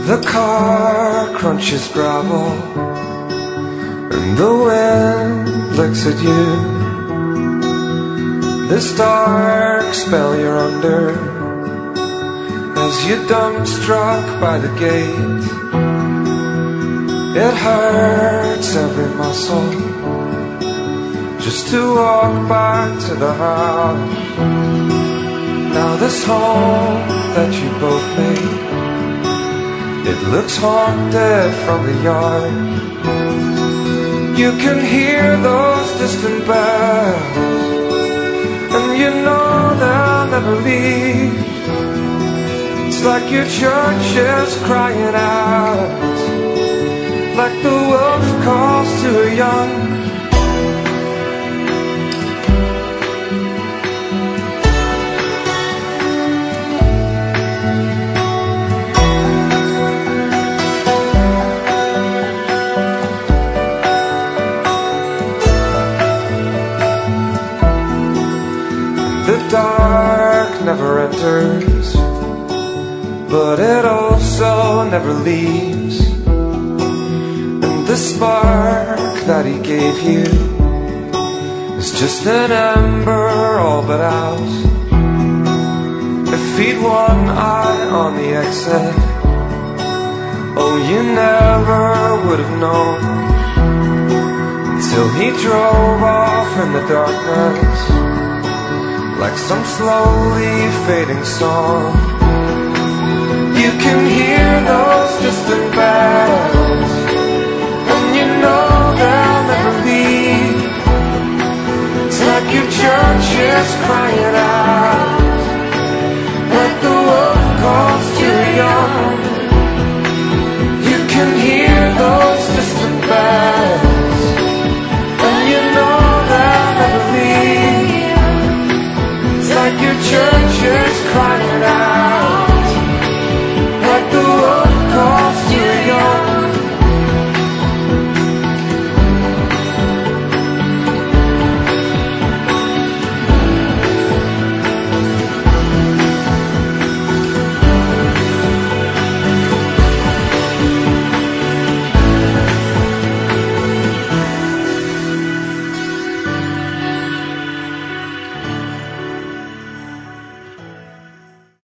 The car crunches gravel and the wind licks at you. This dark spell you're under as you dumbstruck by the gate. It hurts every muscle just to walk back to the house. Now this home that you both made, it looks haunted from the yard. You can hear those distant bells, and you know they'll never leave. It's like your church is crying out, like the wolf calls to a young. The dark never enters, but it also never leaves. And the spark that he gave you is just an ember all but out. If he'd one eye on the exit, oh, you never would have known, until he drove off in the darkness like some slowly fading song. You can hear those distant bells, and you know they'll never leave. It's like your church is crying out,